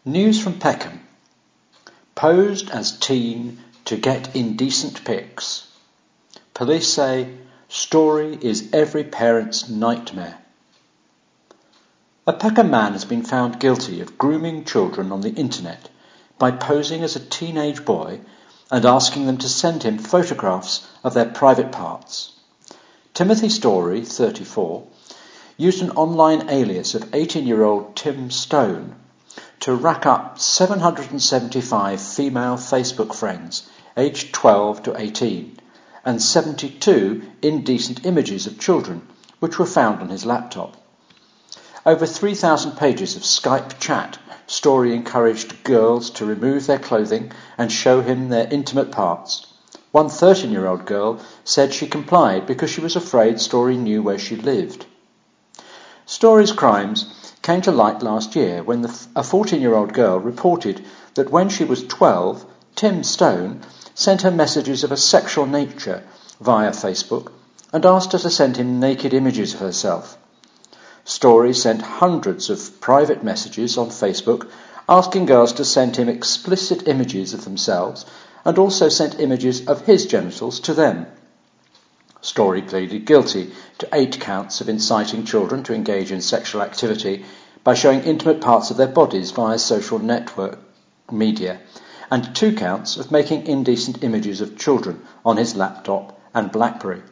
News from Peckham. Posed as teen to get indecent pics. Police say story is every parent's nightmare. A Peckham man has been found guilty of grooming children on the internet by posing as a teenage boy and asking them to send him photographs of their private parts. Timothy Story, 34, used an online alias of 18-year-old Tim Stone to rack up 775 female Facebook friends aged 12 to 18 and 72 indecent images of children which were found on his laptop. Over 3,000 pages of Skype chat, Story encouraged girls to remove their clothing and show him their intimate parts. One 13-year-old girl said she complied because she was afraid Story knew where she lived. Story's crimes came to light last year when a 14-year-old girl reported that when she was 12, Tim Stone sent her messages of a sexual nature via Facebook and asked her to send him naked images of herself. Story sent hundreds of private messages on Facebook asking girls to send him explicit images of themselves and also sent images of his genitals to them. Story pleaded guilty to 8 counts of inciting children to engage in sexual activity by showing intimate parts of their bodies via social network media, and 2 counts of making indecent images of children on his laptop and BlackBerry.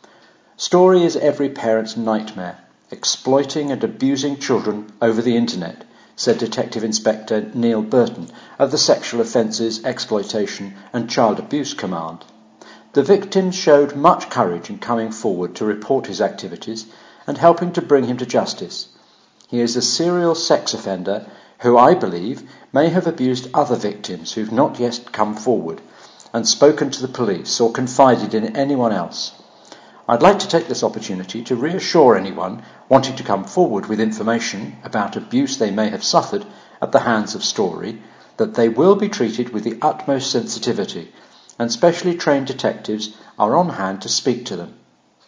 Story is every parent's nightmare, exploiting and abusing children over the internet, said Detective Inspector Neil Burton of the Sexual Offences, Exploitation and Child Abuse Command. The victim showed much courage in coming forward to report his activities and helping to bring him to justice. He is a serial sex offender who, I believe, may have abused other victims who've not yet come forward and spoken to the police or confided in anyone else. I'd like to take this opportunity to reassure anyone wanting to come forward with information about abuse they may have suffered at the hands of Story that they will be treated with the utmost sensitivity, and specially trained detectives are on hand to speak to them.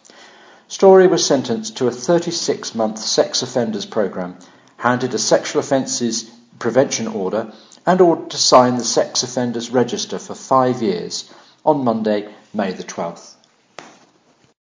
Story was sentenced to a 36-month sex offenders programme, handed a sexual offences prevention order and ordered to sign the sex offenders register for 5 years on Monday, May the 12th.